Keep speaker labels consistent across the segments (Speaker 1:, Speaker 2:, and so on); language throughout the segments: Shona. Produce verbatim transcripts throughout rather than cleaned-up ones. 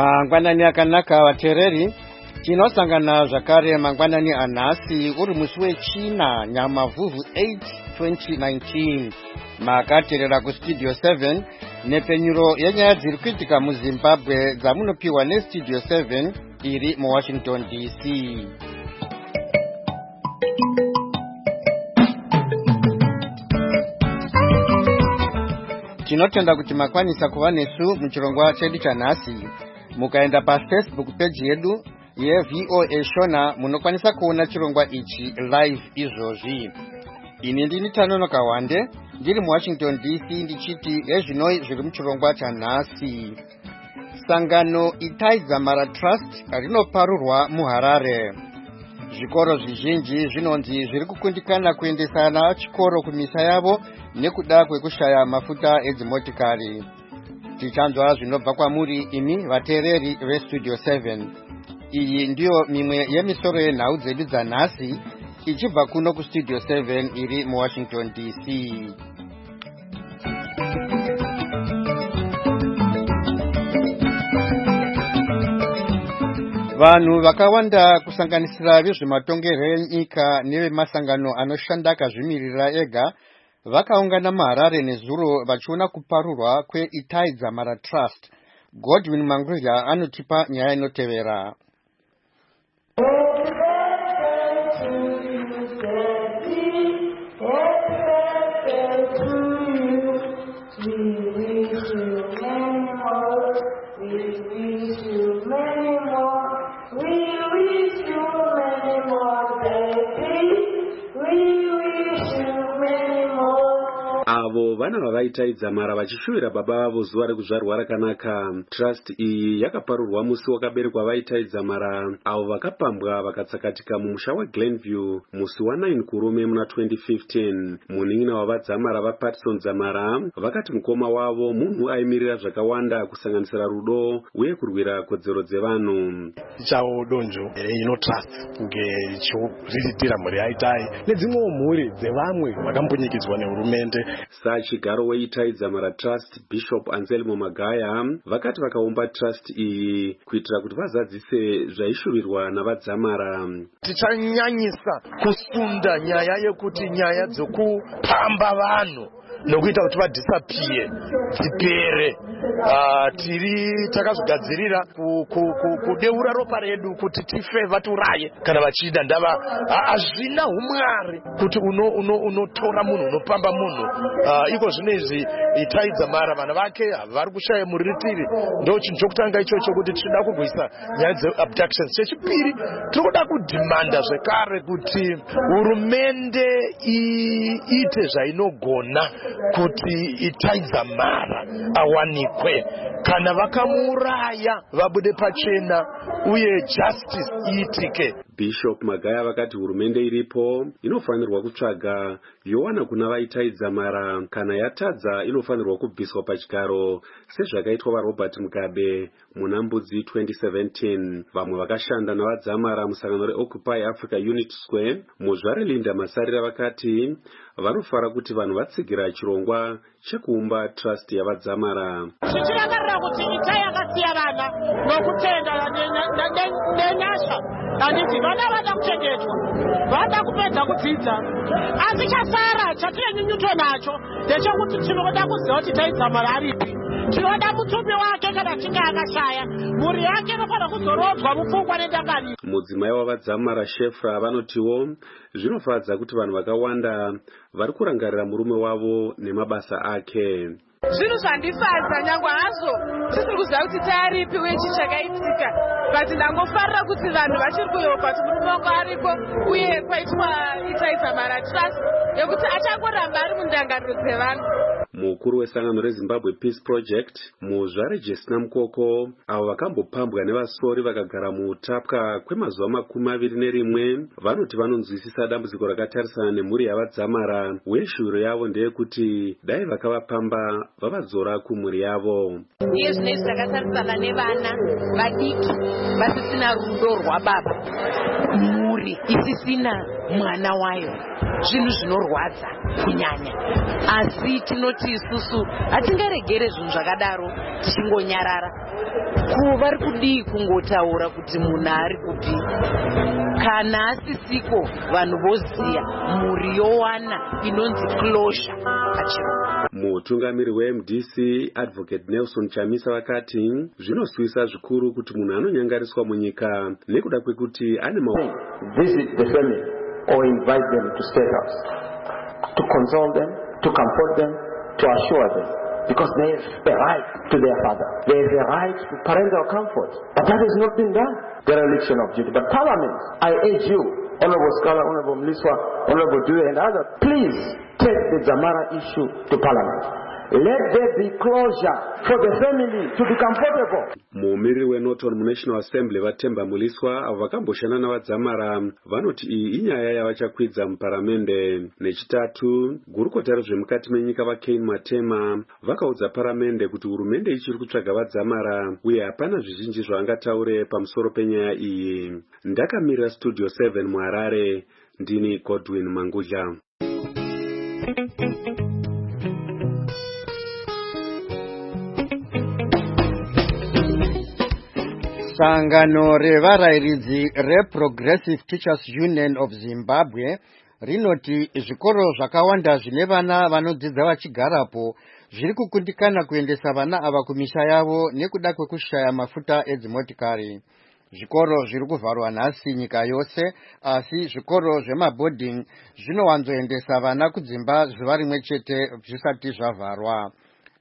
Speaker 1: Mangwanani akanaka vateereri, tinosangana zvakare mangwanani anhasi uri musi wechina Nyamavhuvhu eight twenty nineteen. Makateerera kustudio seven nepenyuro yenyaya dziri kuitika muZimbabwe dzamunopiwa nestudio seven iri muWashington D C. Tinotenda kuti makwanisa kuva nesu muchirongwa chedu chanhasi. Mukaenda paFacebook page yedu yeV O A Shona munokwanisa kuona chirongwa ichi live izvozvi. Ini ndini Tanonoka Wande ndiri muWashington D C ndichiti ezvinoi zviri muchirongwa chanhasi. Sangano Itai Dzamara Trust rinoparurwa muHarare. Zvikoro zvizhinji zvinonzi zviri kukundikana kuendesana chikoro kumisa yavo nekuda kwekushaya mafuta edzimotikari. Tichanzwa zvinobva kwamuri imi vateereri vestudio seven. Iyi ndiyo mimwe yemisoro yenhau dzedu dzanhasi ichibva kuno kustudio seven iri muWashington D C. Vanhu vakawanda kusanganisira vezvematongerwo enyika nevemasangano anoshanda akazvimirira ega vakaungana muHarare nezuro vachiona kuparurwa kweItai Dzamara Trust. Godwin Mangurya anotipa nyaya inotevera.
Speaker 2: Avo vana vavaitai Dzamara vachishuvira baba vavo zuva rekuzvarwa rakanaka. Trust iyi yakaparurwa musi wakaberekwa vaitai Dzamara avo vakapambwa vakatsakatika mumusha waGlenview musi wanine kurume muna twenty fifteen. Munin'ina wavadzamara vaPatson Dzamara vakati mukoma wavo munhu aimirira zvakawanda kusanganisira rudo uye kurwira kodzero dzevanhu.
Speaker 3: Chao donjo ino trust kunge chiridira mhuri yaitai nedzimwewo mhuri dzevamwe vakambunyikidzwa nehurumende.
Speaker 2: Sachigaro weItai Dzamara Trust Bishop Anselmo Magaya vakati vakaumba trust iyi kuitira kuti vazadzise zvaishuvirwa navadzamara.
Speaker 4: Tichanyanyisa kusunda nyaya yekuti nyaya dzokupamba vanhu nokuita kuti vadisapie dzipere. Uh, tiri takazogadzirira kudeura ropa redu kuti tife vaturaye kana vachida ndava hazvina umwari kuti unotora uno, uno munhu unopamba munhu. Uh, iko zvino izvi Itai Dzamara vana vake vari kushaya muritiri. Ndo chinhu chokutanga ichocho kuti tinoda kurwisa nyaya dzeabductions. Chechipiri tiri kuda kudhimanda zvekare kuti hurumende iite zvainogona kuti Itai Dzamara awanikwe. Kana vakamuuraya vabude pachena uye justice iitike.
Speaker 2: Bishop Magaya vakati hurumende iripo inofanirwa kutsvaga yowana kuna vaitai Dzamara, kana yatadza inofanirwa kubviswa pachigaro sezvakaitwa vaRobert Mugabe muna Mbudzi twenty seventeen. Vamwe vakashanda navadzamara musangano reOccupy Africa Unit Square muzvare Linda Masarira vakati vanofara kuti vanhu vatsigira chirongwa chekuumba trust yavadzamara.
Speaker 5: Tichirakarira kuti Itai akasiya vana nokutenda nenyasha. Anditi vana vada kuchengetwa, vada kupedza kudzidza. Asi chasara chatirenyunyuto nacho ndechekuti tinoda kuziva kuti Itai Dzamara aripi. Tinoda mutumbi wake kana chinga akashaya mhuri yake inofanira kuzorodzwa mupfungwa nendangariro.
Speaker 2: Mudzimai wavadzamara Shefra vanotiwo zvinofadza kuti vanhu vakawanda vari kurangarira murume wavo nemabasa ake.
Speaker 6: Zvinhu zvandifadza nyangwe hazvo tisiri kuziva kuti taaripi uye chii chakaitika, but ndangofarira kuti vanhu vachiri kuyopa kuti murume wangu aripo uye kwaitwa Itai Dzamara Trust yekuti achangoramba ari mundangariro dzevanhu.
Speaker 2: Mukuru wesangano reZimbabwe Peace Project muzvare Jesina Mukoko avo vakambopambwa nevasori vakagara muutapwa kwemazuva makumi maviri nerimwe vanoti vanonzwisisa dambudziko rakatarisana nemhuri yavadzamara uye shuviro yavo ndeyekuti dai vakavapamba vavadzora kumhuri yavo.
Speaker 6: Iye zvinezvi takatarisana nevana vadiki vasisina rudo rwababa.
Speaker 4: Mhuri
Speaker 7: mhuri isisina mwana wayo zvinhu zvinorwadza kunyanya, asi tinoti isusu hatingaregere zvinhu zvakadaro tichingonyarara. Ko vari kudii kungotaura kuti munhu ari kupi? Kana asisiko vanhu voziya, mhuri yowana inonzi closure pachirungu.
Speaker 2: Mutungamiri we-M D C Advocate Nelson Chamisa vakati zvinoswisa zvikuru kuti munhu anonyangariswa munyika nekuda kwekuti ane ma
Speaker 8: visit the family or invite them to stay house, to console them, to comfort them, to assure them, because they have a right to their father. They have a right to parental comfort. But that has not been done. The religion of duty. But Parliament, I urge you, Honorable Scholar, Honorable Mliswa, Honorable Dewey and others, please take the Zamara issue to Parliament. Let there be closure for the family to be comfortable.
Speaker 2: Muumiri weNorton muNational Assembly vatemba Muliswa avo vakamboshana navadzamara vanoti iyi inyaya yavachakwidza muparamende. Nechitatu, gurukota rezvemukati menyika vaKane Matema vakaudza paramende kuti hurumende ichiri kutsvaga vadzamara uye hapana zvizhinji zvaangataure pamusoro penyaya iyi. Ndakamirira Studio seven muHarare, ndini Godwin Mangudla.
Speaker 1: Sangano revarairidzi reProgressive Teachers Union of Zimbabwe rinoti zvikoro zvakawanda zvine vana vanodzidza vachigarapo zviri kukundikana kuendesa vana ava kumisha yavo nekuda kwekushaya mafuta edzimotikari. Zvikoro zviri kuvharwa nhasi nyika yose, asi zvikoro zvemaboarding zvinowanzoendesa vana kudzimba zuva rimwe chete zvisati zvavharwa.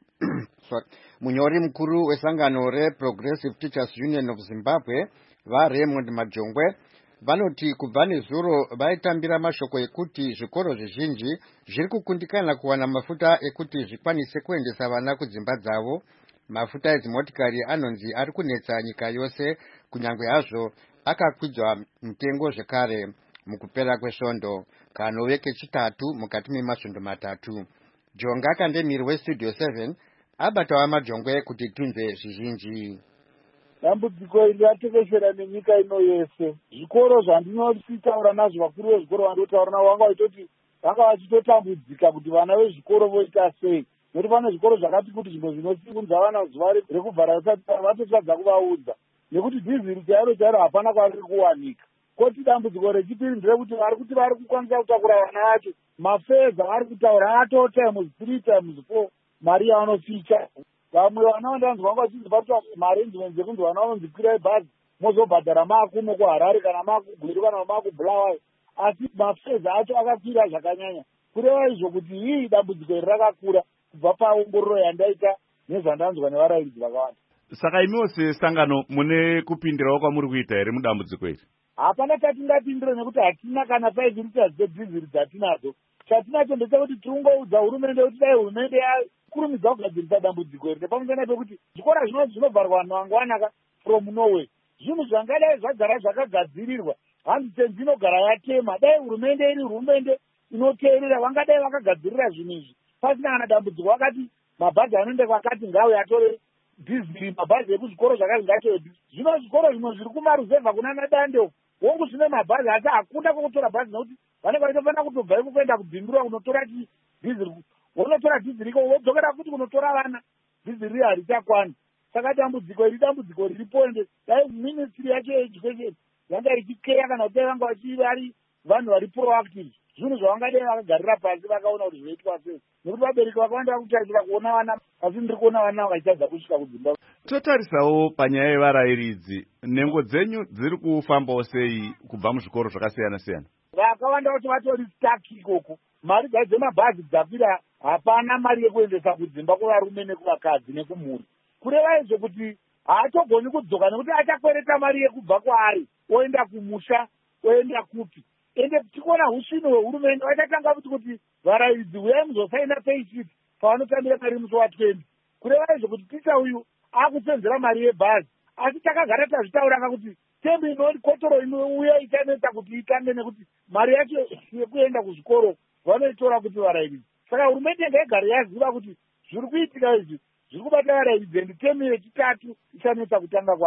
Speaker 1: Munyori mukuru wesangano reProgressive Teachers Union of Zimbabwe vaRaymond Majongwe vanoti kubva nezuro vaitambira mashoko ekuti zvikoro zvizhinji zviri kukundikana kuwana mafuta ekuti zvikwanise kuendesa vana kudzimba dzavo. Mafuta edzimotikari anonzi ari kunetsa nyika yose, kunyange hazvo akakwidzwa mutengo zvekare mukupera kwesvondo kanove kechitatu mukati memasvondo matatu. Jonga Kandemiri weStudio seven abatawa Majongwe kuti tunze zvizhinji.
Speaker 9: Dambudziko iri ratekeshera nenyika ino yese. Zvikoro zvandinotaura nazvo vakuru vezvikoro vandotaura navo vanga vachitoti vanga vachitotambudzika kuti vana vezvikoro voita sei. Nekuti pane zvikoro zvakati kuti zvinhu zvinosikunza vana zuva rekubvara risati vatotadza kuvaudza. Nekuti dhiziri chairo chairo hapana kwariri kuwanika. Koti dambudziko rechipiri nderekuti vari kuti vari kukwanisa kutakura vana vacho. Mafedza vari kutaura ato times three times four. Mari yavanoficha. Vamwe vana vandanzwa vanga vachizobatwa maarrangements ekunzi vana vanonzikwirai bhazi mozobhadhara makuno kuHarare kana makugwiru kana makubulawayo. Asi mafedza acho akakwira zvakanyanya. Kureva izvo kuti hii dambudziko iri rakakura kubva paongororo yandaita nezvandanzwa nevarairidzi vakawanda.
Speaker 10: Saka imiwo sesangano mune kupindirawo kwamuri kuita here mudambudziko iri?
Speaker 9: Hapana chatingapindire nekuti hatina kana five liters dzedhiziri dzatinadzo. Chatinacho ndechekuti tiringoudza hurumende kuti dai hurumende yakurumidza kugadzirisa dambudziko iri nepamusana pekuti zvikora zvinoti zvinovharwa vanhu vangwanaka from Norway. Zvinhu zvangadai zvagara zvakagadzirirwa handitenzi inogara yatema. Dai hurumende iri hurumende inoteerera vangadai vakagadzirira zvinhu izvi pasina kana dambudziko. Vakati mabhazi anoenda kwakati ngawe atore dhiziri, mabhazi ekuzvikoro zvakati ngatore dhiziri. Zvino zvikoro zvimwe zviri kumaruzevha kuna Nadande wongu zvine mabhazi asi hakuna kwokutora bhazi nekuti vanenge vaitofanira kutobva iko kuenda kubhindura kunotora dhiziri. Wonotora dhiziri iko wodzokera kuti kunotora vana dhiziri harichakwani. Saka dambudziko iri dambudziko riripo ende dai ministry yacho yeeducation yanga ichikeya kana kuti vanga vachivari vanhu vari proactive. Zvinhu zvavangadai vakagarira pasi vakaona kuti zvinoitwa sei. Nekuti vabereki vakawanda vakutarira kuona vana asi ndiri kuona vana vachitadza kusvika kudzimba.
Speaker 10: Totarisawo panyaya yevarairidzi, nhengo dzenyu dziri kufambawo sei kubva muzvikoro zvakasiyana siyana?
Speaker 9: Vakawanda kuti vatori stuck ikoko. Mari dzemabhazi dzapira, hapana mari yekuendesa kudzimba kuvarume nekuvakadzi nekumhuri. Kureva izvo kuti haatogoni kudzoka nekuti achakwereta mari yekubva kwaari oenda kumusha oenda kupi. Ende tichiona husvino hwehurumende vachatanga kuti kuti varairidzi uyai muzosaina payslip pavanotambira mari musi watwenty. Kureva izvo kuti ticha uyu akusenzera mari yebhazi, asi takagara tazvitaura kuti tembo inokotoro inouya ichaneta kuti itange nekuti mari yacho yekuenda kuzvikoro vanoitora kuti varairidzi. Saka hurumende ngaigare yaziva kuti zviri kuitika izvi zviri kubata varairidzi ende temu yechitatu ichanetsa kutanga kwayo.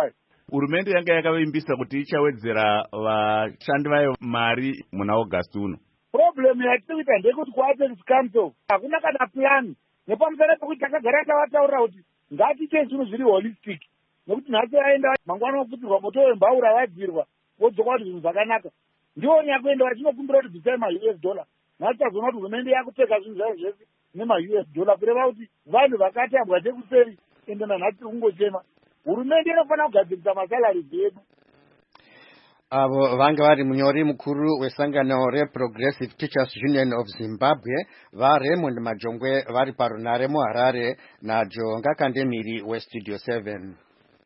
Speaker 10: hurumende yanga yakavimbisa kuti ichawedzera vashandi vayo mari muna August uno.
Speaker 9: Problem yatiri kuita ndekuti kuApex Council hakuna kana plan nepamusana pekuti takagara tavataurira kuti ngatiite zvinhu zviri holistic nekuti nhasi aenda mangwana ofutirwa moto wembaura wadzirwa vodzoka kuti zvinhu zvakanaka ndiwo nyakuenda vachinokumbira kuti bvisai ma-U S dollar nhasi tazoona kuti hurumende yakupfeka zvinhu zvayo zvese nema-U S dollar kureva kuti vanhu vakatambwa chekuseri ende nanhasi tiri kungochema hurumende inofanira kugadzirisa masalari edu.
Speaker 1: Avo vanga vari munyori mukuru wesangano reProgressive Teachers Union of Zimbabwe vaRaymond Majongwe vari parunare muHarare naJonga Kandemiri weStudio seven.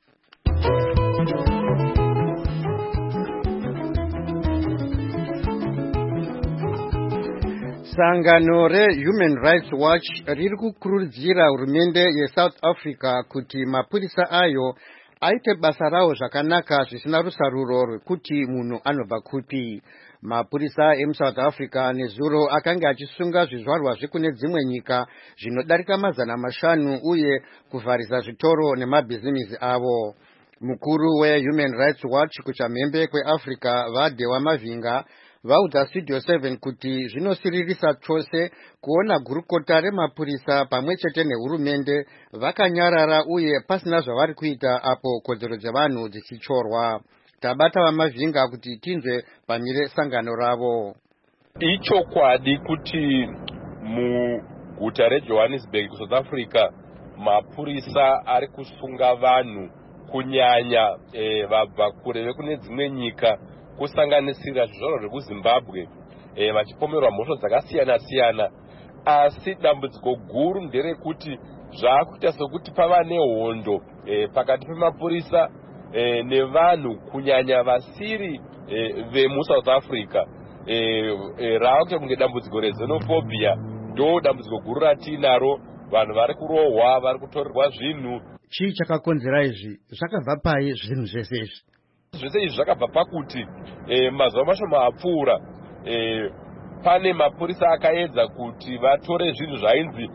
Speaker 1: Sangano reHuman Rights Watch riri kukurudzira hurumende yeSouth Africa kuti mapurisa ayo aite basa rawo zvakanaka zvisina rusaruro rwekuti munhu anobva kupi. Mapurisa emuSouth Africa nezuro akanga achisunga zvizvarwa zvekune dzimwe nyika zvinodarika mazana mashanu uye kuvharisa zvitoro nemabhizinisi avo. Mukuru weHuman Rights Watch kuchamhembe kweAfrica vaDewa Mavinga vaudza Studio seven kuti zvinosiririsa chose kuona gurukota remapurisa pamwe chete nehurumende vakanyarara uye pasina zvavari kuita apo kodzero dzevanhu dzichichorwa. Tabata vaMavinga kuti tinzwe pamire sangano ravo.
Speaker 11: Ichokwadi kuti muguta reJohannesburg kuSouth Africa mapurisa ari kusunga vanhu kunyanya e, vabva kure vekune dzimwe nyika kusanganisira zvizvarwa zvekuZimbabwe e, vachipomerwa mhosva dzakasiyana siyana, asi dambudziko guru nderekuti zvaakuita sokuti pava nehondo e, pakati pemapurisa e, nevanhu kunyanya vasiri e, vemuSouth Africa e, e, raakuita kunge dambudziko rezenophobia. Ndo dambudziko guru ratinaro, vanhu vari kurohwa, vari kutorerwa zvinhu.
Speaker 1: Chii chakakonzera izvi? Zvakabva pai zvinhu zvese izvi?
Speaker 11: Zvese izvi zvakabva pakuti e, mazuva mashoma apfuura e, pane mapurisa akaedza kuti vatore zvinhu zvainzi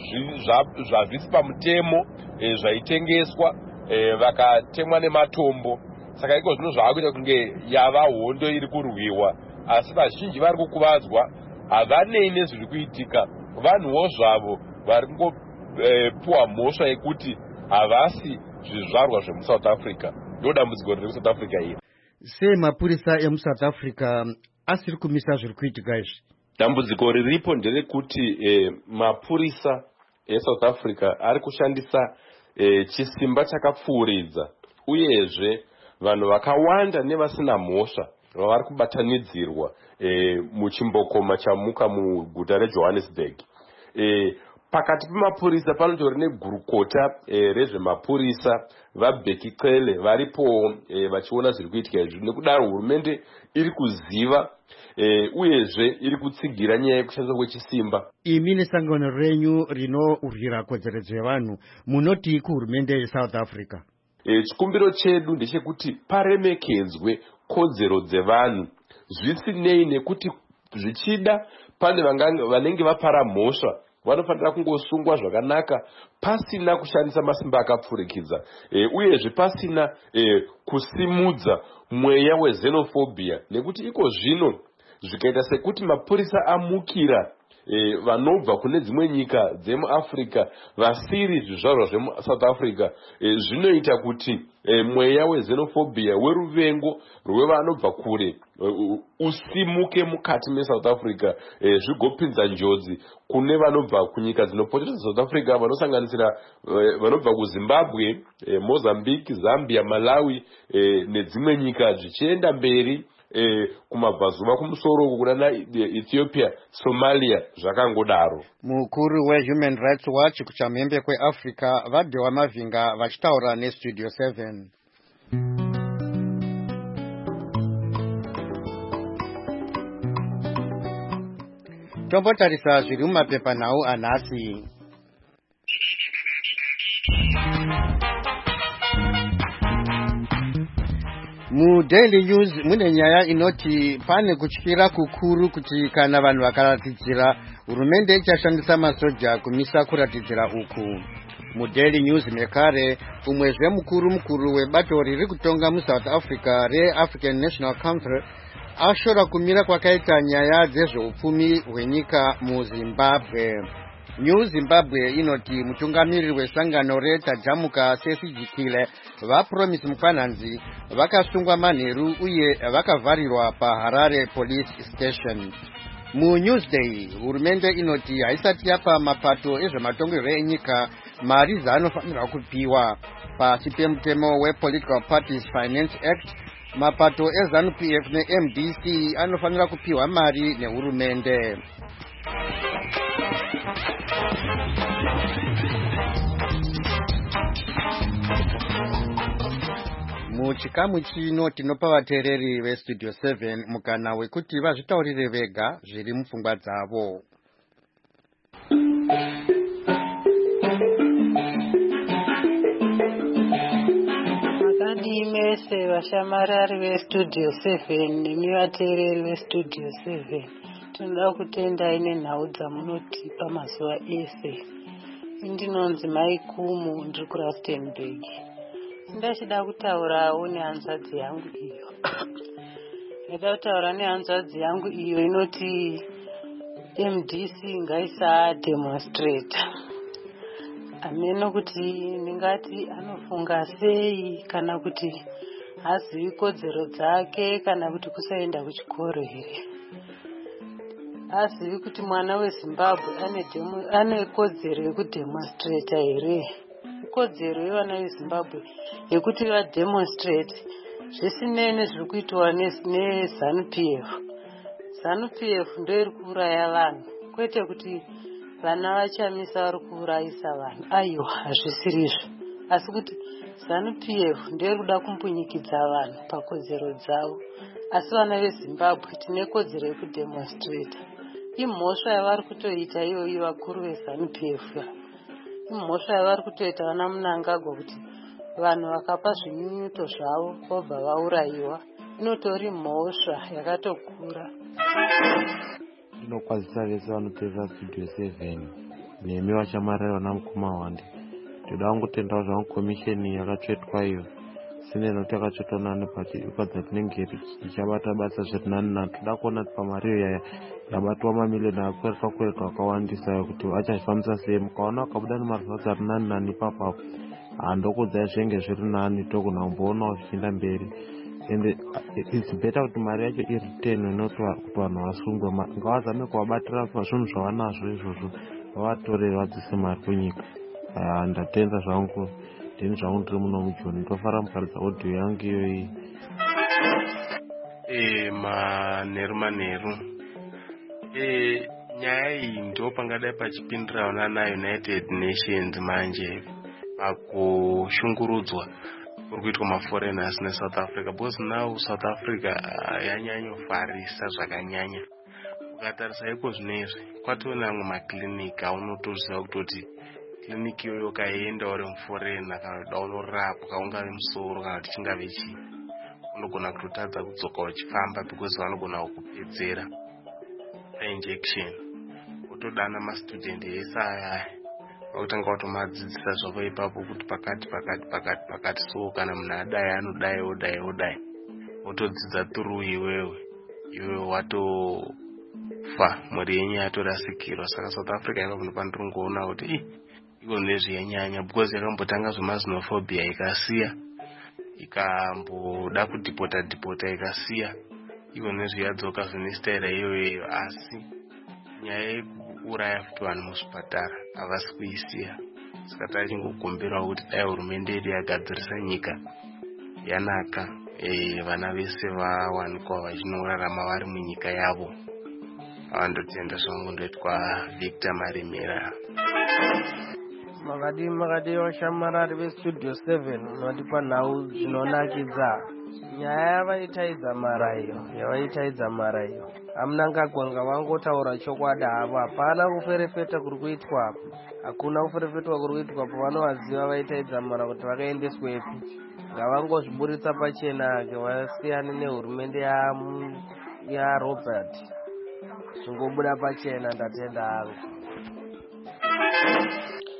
Speaker 11: zvavisi pamutemo e, zvaitengeswa e, vakatemwa nematombo. Saka iko zvino zvaakuita kunge yava hondo iri kurwiwa, asi vazhinji vari kukuvadzwa, havanei nezviri kuitika. Vanhuwo zvavo vari kungopuwa mhosva yekuti havasi zvizvarwa zvemuSouth Africa. Ndo dambudziko riri kuSouth Africa iri.
Speaker 1: Sei mapurisa emuSouth Africa asiri kumisa zviri kuitika izvi?
Speaker 11: Dambudziko riripo nderekuti eh, mapurisa eSouth Africa ari kushandisa eh, chisimba chakapfuuridza, uyezve vanhu vakawanda nevasina mhosva vavari kubatanidzirwa eh, muchimbokoma chamuka muguta reJohannesburg. Eh, Pakati pemapurisa panotori negurukota e, rezvemapurisa vaBheki Cele varipo e, vachiona zviri kuitika izvi. Nekudaro hurumende iri kuziva e, uyezve iri kutsigira nyaya yekushandiswa kwechisimba.
Speaker 1: Imi nesangano renyu rinorwira kodzero dzevanhu munoti kuhurumende yeSouth Africa?
Speaker 11: E, chikumbiro chedu ndechekuti paremekedzwe kodzero dzevanhu zvisinei nekuti zvichida pane vanenge vapara mhosva vanofanira kungosungwa zvakanaka pasina kushandisa masimba akapfurikidza e, uyezve pasina e, kusimudza mweya wezenophobia, nekuti iko zvino zvikaita sekuti mapurisa amukira e, vanobva kune dzimwe nyika dzemuAfrica vasiri zvizvarwa zvemuSouth Africa, e, zvinoita kuti e, mweya wezenophobia weruvengo rwevanobva kure e, usimuke mukati meSouth Africa, e, zvigopinza njodzi kune vanobva kunyika dzinopoteredza South Africa vanosanganisira e, vanobva kuZimbabwe, e, Mozambique, Zambia, Malawi e, nedzimwe nyika zvichienda mberi E, kumabvazuva kumusoro kunana Ethiopia, Somalia zvakangodaro.
Speaker 1: Mukuru weHuman Rights Watch kuchamhembe kweAfrica vaDewa Mavinga vachitaura neStudio seven. Tombotarisa zviri mumapepanhau anhasi. MuDaily News mune nyaya inoti pane kutyira kukuru kuti kana vanhu vakaratidzira hurumende ichashandisa masoja kumisa kuratidzira uku. mudaily news mekare umwezve mukuru mukuru webato riri kutonga muSouth Africa reAfrican National Council ashora kumira kwakaita nyaya dzezveupfumi hwenyika muZimbabwe. New Zimbabwe inoti mutungamiriri wesangano retajamuka sesijikile vapromise mukwananzi vakasungwa manheru uye vakavharirwa paHarare Police Station. Mu Newsday hurumende inoti haisati yapa mapato ezvematongerwo enyika mari dzaanofanirwa kupiwa pasi pemutemo wePolitical Parties Finance Act. Mapato eZANU P F neM D C anofanira kupiwa mari nehurumende. Muchikamu chino tinopa vateereri veStudio seven mukana wekuti vazvitaurire vega zviri mupfungwa dzavo.
Speaker 12: Makadii mese vashamarari veStudio seven nemi vateereri veStudio seven, tinoda kutendai nenhau dzamunotipa mazuva ese. Ndinonzi Mai Kumu, ndiri kuRustenburg. Ndachida kutaurawo nehanzvadzi yangu iyo. Ndida kutaura nehanzvadzi yangu iyo inoti M D C ngaisa demonstrator. Ameno kuti ndingati anofunga sei kana kuti hazivi kodzero dzake kana kuti kusaenda kuchikoro here. Hazivi kuti mwana weZimbabwe ane demo, ane kodzero yekudemonstrata here. Kodzero yevana veZimbabwe yekuti vademonstrate zvisinei nezviri kuitwa neZANU P F. ZANU P F ndio iri kuuraya vanhu, kwete kuti vana vachamisa vari kuurayisa vanhu. Aiwa, hazvisirizvo. Asi kuti ZANU P F ndio iri kuda kumbunyikidza vanhu pakodzero dzavo. Asi vana veZimbabwe tine kodzero yekudemonstrata. Imhosva yavari kutoita iyoyo vakuru veZANU P F. Imhosva yavari kutoita vana Mnangagwa kuti vanhu vakapa zvinyunyuto zvavo vobva vaurayiwa. Inotori mhosva yakatokura.
Speaker 13: Ndinokwazisa vese vanopedza Studio seven nemi vachamarara vana mukoma wande. Ndoda kungotendawo zvangu komisheni yakatsvetwa iyo sine noti yakatsvetwa nani pachikwadza tinenge ichabata basa zviri nani nani. Toda kuona kuti pamari iyo yabatwa mamilioni akwereka kwereka akawandisa kuti achazvifambisa sei. Mukaona wakabuda nemarifadzi ari nani nani ipapo handokudzai zvenge zviri nani togona kumboonawo zvichienda mberi. Ende it's better kuti mari yacho iritene not kuti vanhu vasungwe. Ngavazame kuvabatira pazvinhu zvavanazvo izvozvo vavatore vadzise mari kunyika. Ndatenda zvangu ndini zvangu ndiri muno mujoni. Ndofara muparidza audio yangu iyoyi.
Speaker 14: Eh, manheru manheru. Eh, nyaya iyi ndo pangadai pachipindirawo naUnited Nations manje pakushungurudzwa kuri kuitwa maforeigners neSouth Africa, because now South Africa yanyanyofarisa zvakanyanya. Ukatarisa iko zvinezvi kwatona amwe makliniki aunotoziva kutoti kliniki iyoyo ukaenda uri muforeigner kana kuti unorapwa ungave musoro kana kuti chingave chii, unogona kutotadza kudzoka uchifamba because vanogona kukupedzera injection. Utodana mastudent ese aya vakutanga kutomadzidzisa zvavo ipapo kuti pakati pakati pakati pakati so kana munhu adai anodai odai odai wotodzidza through iwewe iwewe watofa mhuri yenyu yatorasikirwa. Saka South Africa ipapo pandiri kungoona kuti i iko nezvenyanya because yakambotanga zvemaxenophobia ikasiya, ikamboda kudhipota dhipota ikasiya, iko nezveyadzoka zvine iyoyo. Asi nyaya yekuuraya futi vanhu muzvipatara havasi kuisiya. Saka tachingokumbirawo kuti dai hurumende yedu yagadzirisa nyika yanaka, eh, vana vese vawanikwa vachinorarama vari munyika yavo. Avandotenda zvangu ndoitwa Victor Marimera.
Speaker 15: Makadi makadi vashamarari veStudio seven unodipa nhau dzinonakidza. Nyaya yavaitaidza mara iyo yavaitaidza mara iyo aMnangagwa vangotaura chokwadi havo. Hapana kuferefeta kuri kuitwa apo, hakuna kuferefetwa kuri kuitwa apo. Vanovaziva vaitaidza mara kuti vakaendeswepi. Ngavangozviburitsa pachena ke vasiyane nehurumende yaRobert. Zvingobuda pachena. Ndatenda hangu.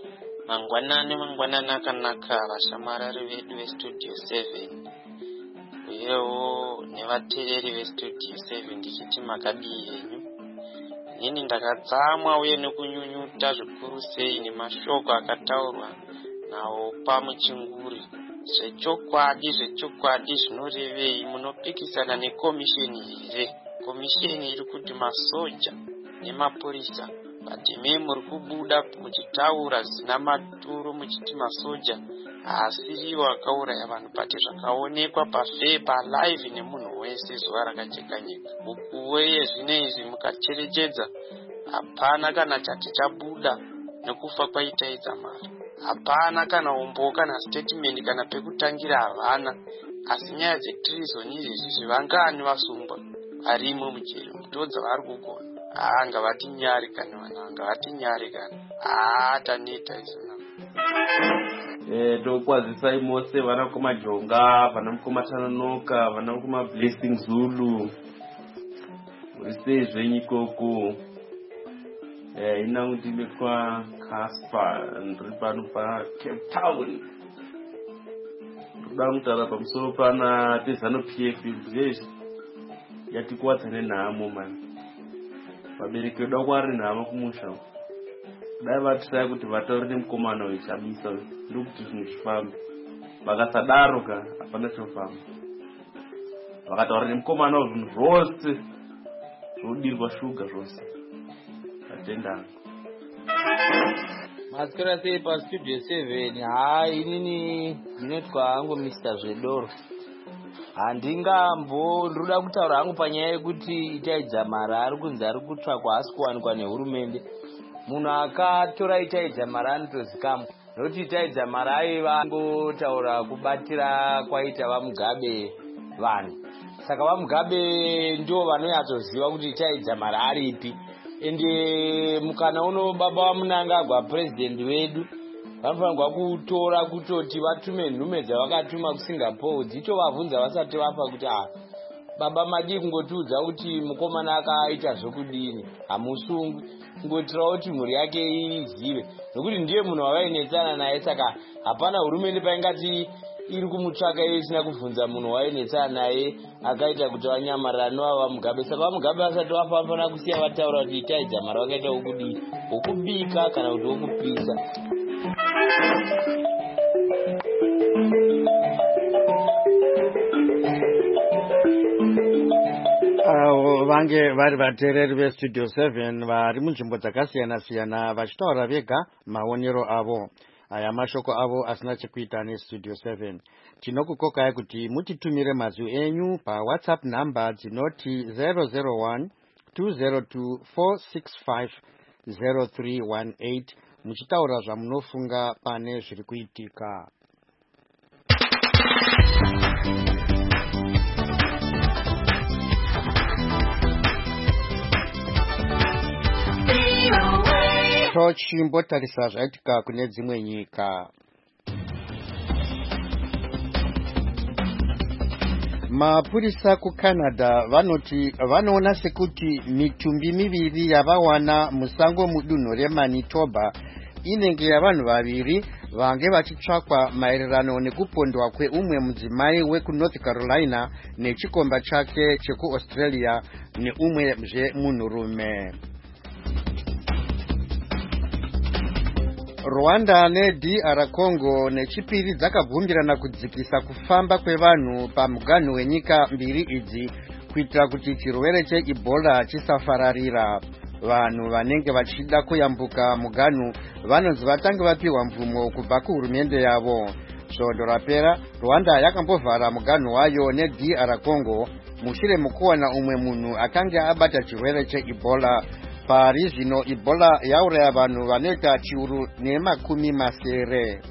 Speaker 16: mangwanani mangwanani akanaka vashamarari vedu vestudio seven uyewo nevateereri vestudio seven ndichiti makadii henyu. Inini ndakatsamwa uye nekunyunyuta zvikuru sei nemashoko akataurwa nawo pamuchinguri. Zvechokwadi zvechokwadi zvinorevei? Munopikisana nekomisheni here? Komisheni iri kuti masoja nemapurisa batime muri kubuda muchitaura zvisina maturo muchiti masoja haasiriwo akauraya vanhu pati zvakaonekwa pafepa live nemunhu wese zuva rakajeka nyika. Ukuweye zvinezvi mukacherechedza hapana kana chati chabuda nekufa kwaitaidza mari. Hapana kana umbo kana statement kana pekutangira havana. Asi nyaya dzetreason izvezvi zvivangani vasungwa varimo mujeri mutodza vari kugona. Ah, ngavati nyari kana vana ngavati nyari kana ah taneta izona.
Speaker 17: Eh tokwazisai mose vana kumajonga vana kumatanonoka vana kuma blessing Zulu urise zvenyikoko. Eh ina kuti kwa Casper ndiri pano pa Cape Town. Ndamutara pamusoro pana tezano P F zveshe yatikuwadza nenhamo man. Vabereki vedu kwari nhamo kumusha. Dai vatisai kuti vataurire mukomana wechamisa ndiri kuti zvinhu zvifambe. Vakasadaro ka hapana chofamba. Vakataurire mukomana wezvinhu zvose zvodirwa shuga zvose. Atendanga.
Speaker 18: Masikira sei pa studio seven. Hai inini ndinotwa hangu Mister Zvedoro. Handingambo ndoda kutaura hangu panyaya yekuti itaidza mara ari kunzi ari kutsvakwa asi kuwanikwa nehurumende. Munhu akatora itaidza mara anotozikamwa nokuti itaidza mara aiva ngotaura kubatira kwaita vaMugabe vanhu. Saka vaMugabe ndio vanonyatsoziva kuti itaidza mara aripi. Ende mukana uno baba vaMunangagwa president wedu vanofanirwa kutora kutoti vatume nhume dzavakatuma kuSingapore dzitovabvunza vasati vafa kuti ah baba madi kungotiudza kuti mukomana akaita zvokudini hamusungu kungotirawo kuti mhuri yake izive nokuti ndiye munhu wavainetsana naye. Saka hapana hurumende paingati iri kumutsvaka iyo isina kubvunza munhu wainetsana naye akaita kuti vanyamarara novava Mugabe. Saka vaMugabe vasati vafa vanofanira kusiya vataura kuti itaidza mara vakaita wokudini wokubika kana kuti wokupisa.
Speaker 1: Avo vange vari vateereri vestudio seven vari munzvimbo dzakasiyana siyana vachitaura vega maonero avo. Aya mashoko avo asina chekuita nestudio seven. Tinokukokai kuti mutitumire mazwi enyu paWhatsApp number dzinoti zero zero one two zero two four six five zero three one eight muchitaura zvamunofunga pane zviri kuitika. Tochimbotarisa zvaitika kune dzimwe nyika. Mapurisa kuCanada vanoti vanoona sekuti mitumbi miviri yavawana musango mudunhu reManitoba inenge yavanhu vaviri vange vachitsvakwa maererano nekupondwa kweumwe mudzimai wekuNorth Carolina nechikomba chake chekuAustralia neumwe zvemunhurume. Rwanda neD R Congo nechipiri dzakabvumirana kudzikisa kufamba kwevanhu pamuganhu wenyika mbiri idzi kuitira kuti chirwere cheEbola chisafararira. Vanhu vanenge vachida kuyambuka muganhu vanonzi vatange vapiwa mvumo kubva kuhurumende yavo. Svondo rapera Rwanda yakambovhara muganhu wayo neD R Congo mushure mukuwana umwe munhu akanga abata chirwere cheEbola. Pari zvino Ebola yauraya vanhu vanoita chiuru nemakumi masere.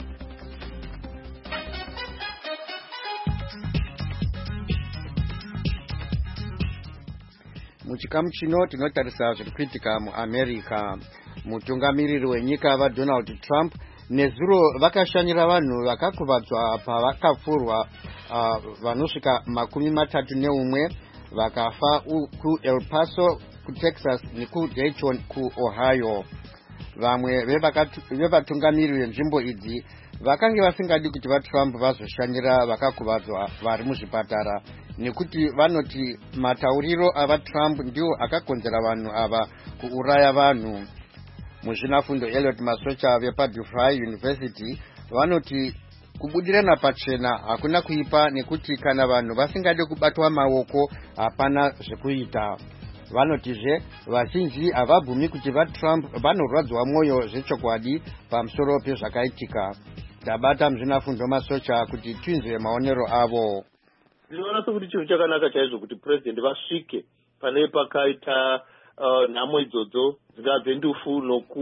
Speaker 1: Muchikamu chino tinotarisa zviri kuitika muAmerica. Mutungamiriri wenyika vaDonald Trump nezuro vakashanyira vanhu vakakuvadzwa pavakapfurwa uh, vanosvika makumi matatu neumwe vakafa ku El Paso kuTexas nekudayton kuOhio. vamwe vevatungamiri venzvimbo idzi vakange vasingadi kuti vaTrump vazoshanyira vakakuvadzwa vari muzvipatara nekuti vanoti matauriro avaTrump ndiwo akakonzera vanhu ava kuuraya vanhu. Muzvinafundo Elliot Masocha vepaDeFi University vanoti kubudirana pachena hakuna kuipa nekuti kana vanhu vasingade kubatwa maoko hapana zvekuita. Vanotizve vazhinji havabvumi kuti vaTrump vanorwadzwa mwoyo zvechokwadi pamusoro pezvakaitika. Tabata muzvinafundo Masocha kuti tinzwe maonero avo.
Speaker 19: Ndinoona sekuti chinhu chakanaka chaizvo kuti president vasvike pane pakaita uh, nhamo idzodzo dzingabve ndufu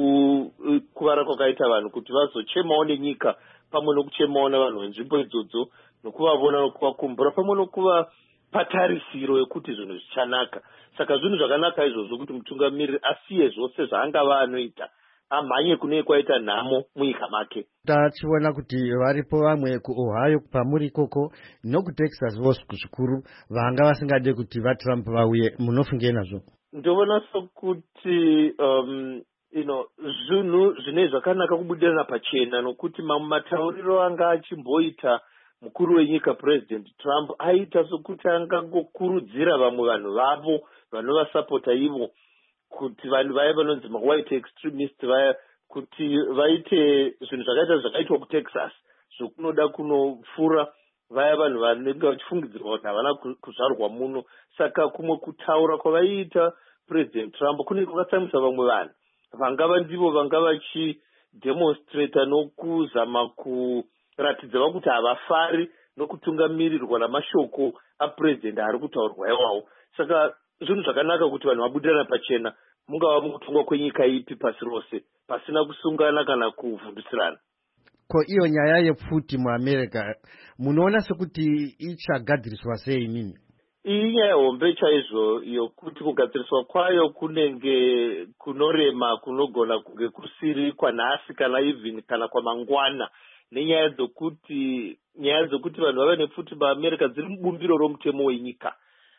Speaker 19: nokukuvara kwakaita vanhu kuti vazochemawo nenyika pamwe nokuchemawo navanhu venzvimbo idzodzo nokuvavona nokuvakumbura pamwe nokuvapa tarisiro yekuti zvinhu zvichanaka. Saka zvinhu zvakanaka izvozvo kuti mutungamiriri asiye zvose zvaangava anoita amhanye kune kwaita nhamo munyika make.
Speaker 1: Tachiona kuti varipo vamwe kuOhio pamuri ikoko nokuTexas vose zvikuru vanga vasingade kuti vaTrump vauye. Munofungei nazvo?
Speaker 19: Ndovona sokuti um, you know, zvinhu zvine zvakanaka kubudirana pachena nokuti mamwe matauriro anga achimboita mukuru wenyika president Trump aita sokuti angangokurudzira vamwe vanhu vavo vanovasapota ivo kuti vanhu vaya vanonzi ma-white extremist vaya kuti vaite zvinhu zvakaita zvakaitwa kuTexas zvokunoda kunofura vaya vanhu vanenge vachifungidzirwa kuti havana kuzvarwa muno. Saka kumwe kutaura kwavaiita president Trump kune kwakatsamisa vamwe vanhu vangava ndivo vanga vachidemonstrata nokuzama kuratidza kuti havafari nokutungamirirwa namashoko apresident ari kutaurwa iwawo. Saka zvinhu zvakanaka kuti vanhu vabudirana pachena mungava mukutongwa kwenyika ipi pasi rose pasina kusungana kana kuvhundusirana.
Speaker 1: Ko iyo nyaya yepfuti muAmerica munoona sekuti ichagadziriswa sei nini?
Speaker 19: Iyi nyaya hombe chaizvo yokuti kugadziriswa kwayo kunenge kunorema kunogona kunge kusiri kwanhasi kana even kana kwamangwana nenyaya dzokuti nyaya dzokuti vanhu vave nepfuti muAmerica dziri mubumbiro romutemo wenyika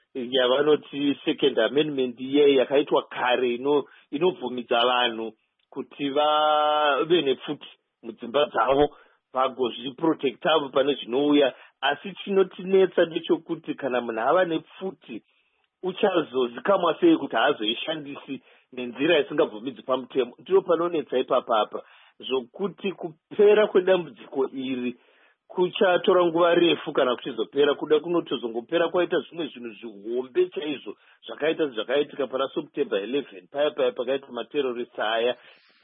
Speaker 19: yavanoti second amendment iye yakaitwa kare inobvumidza vanhu kuti vave nepfuti mudzimba dzavo vagozviprotectavo pane zvinouya. Asi chinotinetsa ndechokuti kana munhu ava nepfuti uchazozikamwa sei kuti haazoishandisi nenzira isingabvumidzi pamutemo. Ndiyo panonetsa ipapapa zvokuti kupera kwedambudziko iri kuchatora nguva refu kana kuchizopera kuda kunotozongopera kwaita zvimwe zvinhu zvihombe chaizvo zvakaita zvakaitika pana September eleventh paya paya pakaita materrorist aya.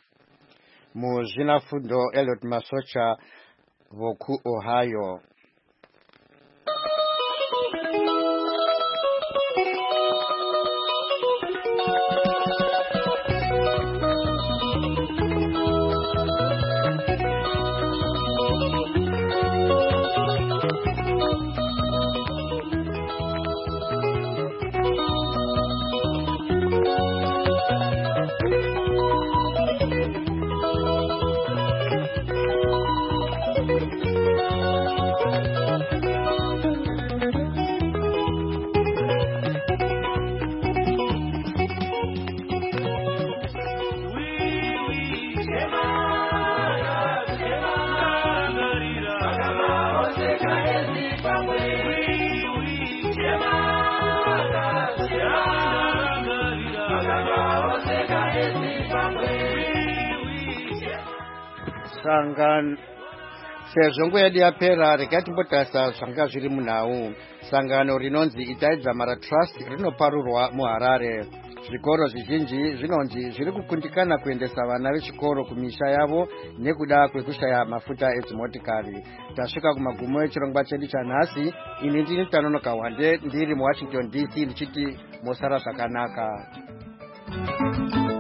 Speaker 1: Muzvinafundo Elliot Masocha vokuOhio. Sangano sezvo nguva yedu yapera regai timbotarisa zvanga zviri munhau. Sangano rinonzi Itai Dzamara Trust rinoparurwa muHarare. Zvikoro zvizhinji zvinonzi zviri kukundikana kuendesa vana vechikoro kumisha yavo nekuda kwekushaya mafuta edzimotikari. Tasvika kumagumo echirongwa chedu chanhasi. Ini ndini Tanonoka Wande ndiri muWashington D C ndichiti mosara zvakanaka.